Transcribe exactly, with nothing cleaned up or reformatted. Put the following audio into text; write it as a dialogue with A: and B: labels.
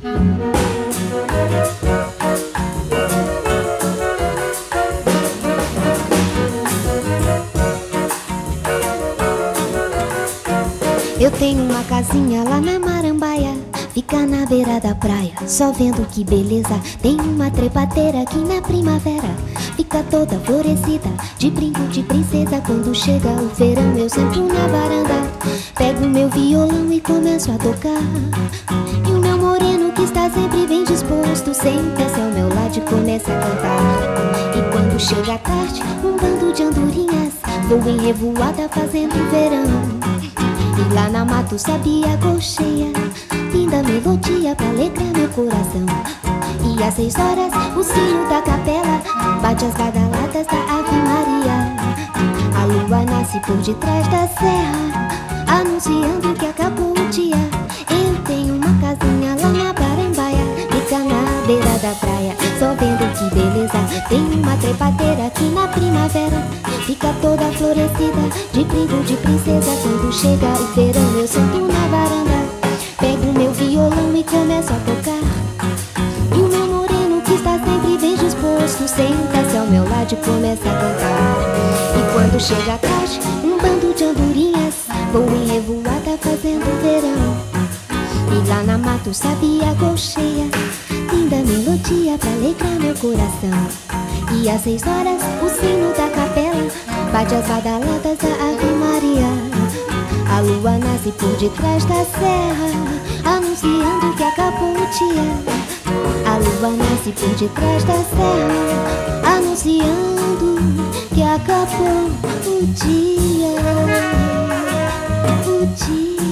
A: Eu tenho uma casinha lá na Marambaia, fica na beira da praia, só vendo que beleza. Tem uma trepadeira que na primavera fica toda florescida, de brinco de princesa. Quando chega o verão eu sento na varanda, pego meu violão e começo a tocar. E o meu moreno que está sempre bem disposto senta-se ao meu lado e começa a cantar. E quando chega a tarde, um bando de andorinhas voa em revoada fazendo verão. E lá na mata sabia colcheia, linda melodia pra alegrar meu coração. E às seis horas o sino da capela bate as badaladas da Ave Maria. A lua nasce por detrás da serra, anunciando que acabou o dia. Eu tenho uma casinha lá na Marambaia, fica na beira da praia, só vendo que beleza. Tem uma trepadeira que na primavera fica toda florescida, de brinco de princesa. Quando chega o verão eu sento na varanda, pego meu violão e começo a tocar. E o meu moreno que está sempre bem disposto senta-se ao meu lado e começa a cantar. E quando chega a tarde, um bando de andorinhas voa em revoada fazendo verão. E lá na mata sabia colcheia, linda melodia pra alegrar meu coração. E às seis horas o sino da capela bate as badaladas da Ave Maria. A lua nasce por detrás da serra, anunciando que acabou o dia. A lua nasce por detrás da serra, anunciando que acabou o dia. O dia.